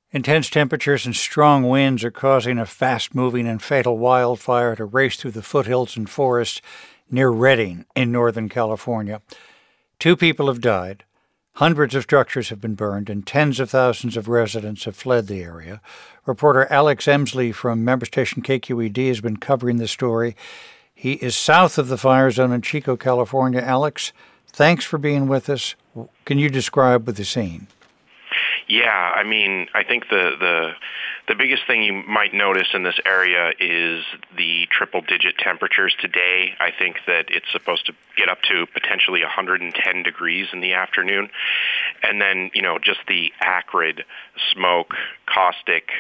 Intense temperatures and strong winds are causing a fast-moving and fatal wildfire to race through the foothills and forests near Redding in Northern California. 2 people have died, hundreds of structures have been burned, and tens of thousands of residents have fled the area. Reporter Alex Emsley from member station KQED has been covering the story. He is south of the fire zone in Chico, California. Alex, thanks for being with us. Can you describe the scene? Yeah, I think the biggest thing you might notice in this area is the triple-digit temperatures today. I think that it's supposed to get up to potentially 110 degrees in the afternoon. And then, just the acrid smoke, caustic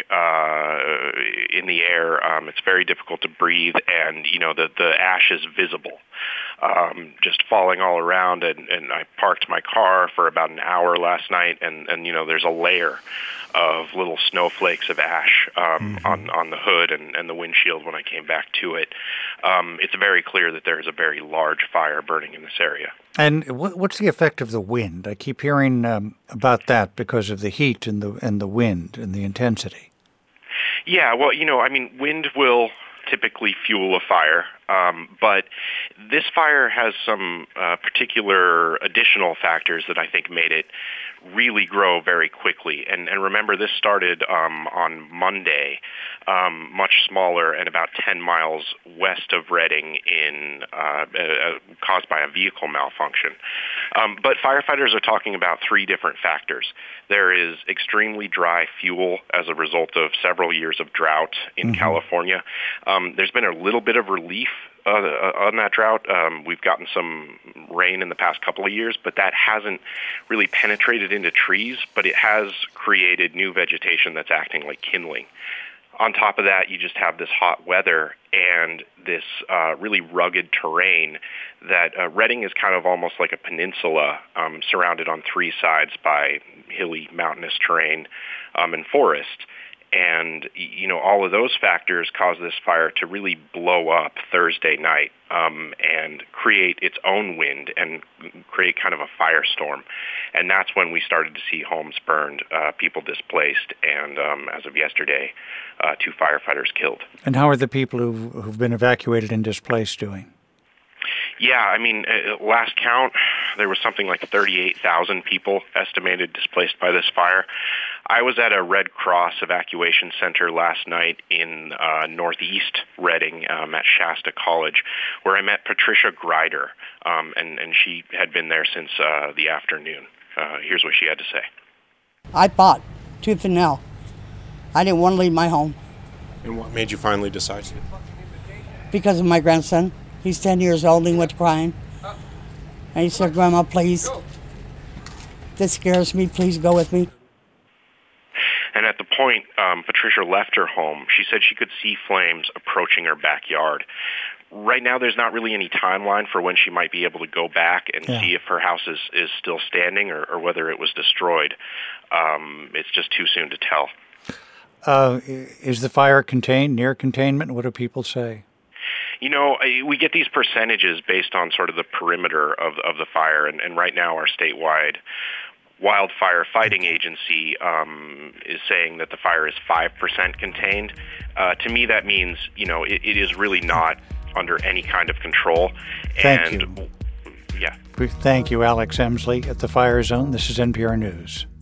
in the air. It's very difficult to breathe, and, the ash is visible. Just falling all around, and I parked my car for about an hour last night, and there's a layer of little snowflakes of ash on the hood and the windshield when I came back to it. It's very clear that there is a very large fire burning in this area. And what's the effect of the wind? I keep hearing about that because of the heat and the wind and the intensity. Yeah, well, wind will typically fuel a fire, but this fire has some particular additional factors that I think made it really grow very quickly. And remember, this started on Monday, much smaller and about 10 miles west of Redding caused by a vehicle malfunction. But firefighters are talking about 3 different factors. There is extremely dry fuel as a result of several years of drought in California. There's been a little bit of relief on that drought. We've gotten some rain in the past couple of years, but that hasn't really penetrated into trees, but it has created new vegetation that's acting like kindling. On top of that, you just have this hot weather and this really rugged terrain that Redding is kind of almost like a peninsula surrounded on 3 sides by hilly mountainous terrain and forest. And, all of those factors caused this fire to really blow up Thursday night and create its own wind and create kind of a firestorm. And that's when we started to see homes burned, people displaced, and as of yesterday, 2 firefighters killed. And how are the people who've been evacuated and displaced doing? Yeah, last count, there was something like 38,000 people estimated displaced by this fire. I was at a Red Cross evacuation center last night in northeast Redding at Shasta College, where I met Patricia Greider, and she had been there since the afternoon. Here's what she had to say. I fought tooth and nail. I didn't want to leave my home. And what made you finally decide to? Because of my grandson. He's 10 years old and he went crying. And he said, Grandma, please, this scares me. Please go with me. And at the point Patricia left her home, she said she could see flames approaching her backyard. Right now, there's not really any timeline for when she might be able to go back and see if her house is still standing or whether it was destroyed. It's just too soon to tell. Is the fire contained, near containment? What do people say? We get these percentages based on sort of the perimeter of the fire, and right now our statewide wildfire fighting agency is saying that the fire is 5% contained. To me, that means, it is really not under any kind of control. Thank you. Yeah. Thank you, Alex Emsley at the Fire Zone. This is NPR News.